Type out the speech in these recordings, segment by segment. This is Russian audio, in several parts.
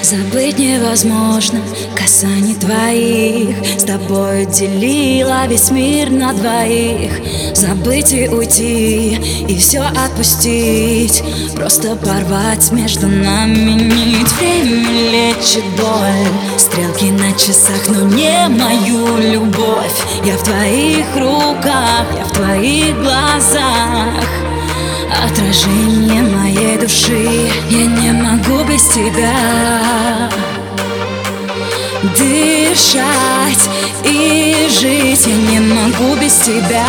Забыть невозможно касаний твоих. С тобой делила весь мир на двоих. Забыть и уйти, и все отпустить, просто порвать между нами нить. Время лечит боль, стрелки на часах, но не мою любовь. Я в твоих руках, я в твоих глазах, отражение моей души. Я не могу без тебя дышать и жить. Я не могу без тебя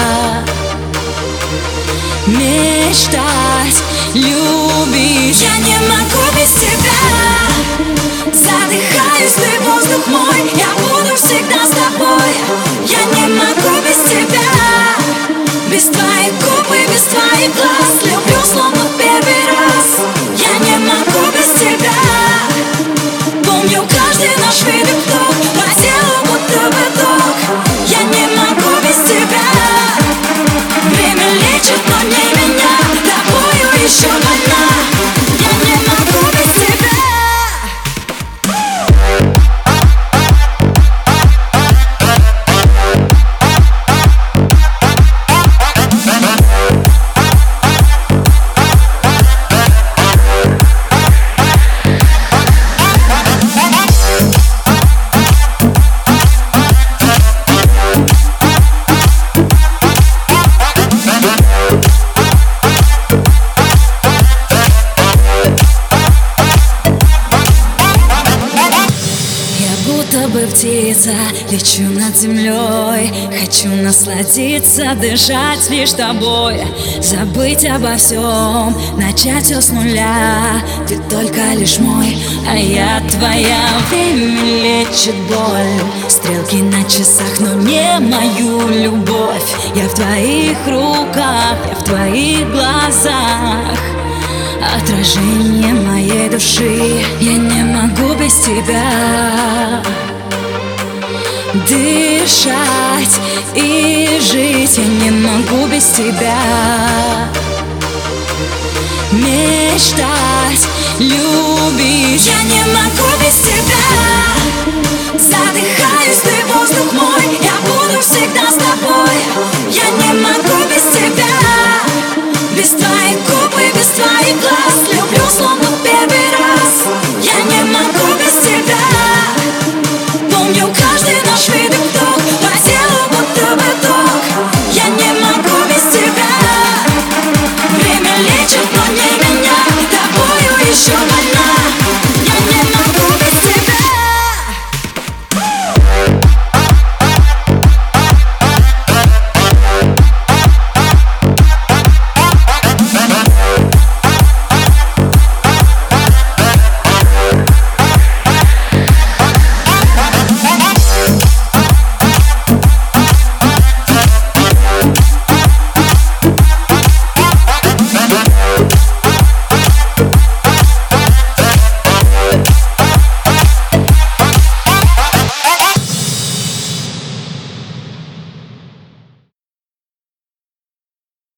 мечтать, любить. Я не могу без тебя. Задыхаюсь, ты воздух мой, я буду всегда с тобой. Я не могу без тебя, без твоих губ и без твоих глаз. Люблю словно первый раз. Я не могу без тебя. Помню каждый наш выдох, вдох, по телу будто бы ток. Я не могу без тебя. Время лечит, но не меня. Тобою еще больна. Я не могу без тебя. Будто бы птица, лечу над землей. Хочу насладиться, дышать лишь тобой. Забыть обо всем, начать все с нуля. Ты только лишь мой, а я твоя. Время лечит боль, стрелки на часах, но не мою любовь. Я в твоих руках, я в твоих глазах, отражение моей души. Я не могу без тебя дышать и жить. Я не могу без тебя мечтать, любить. Я не могу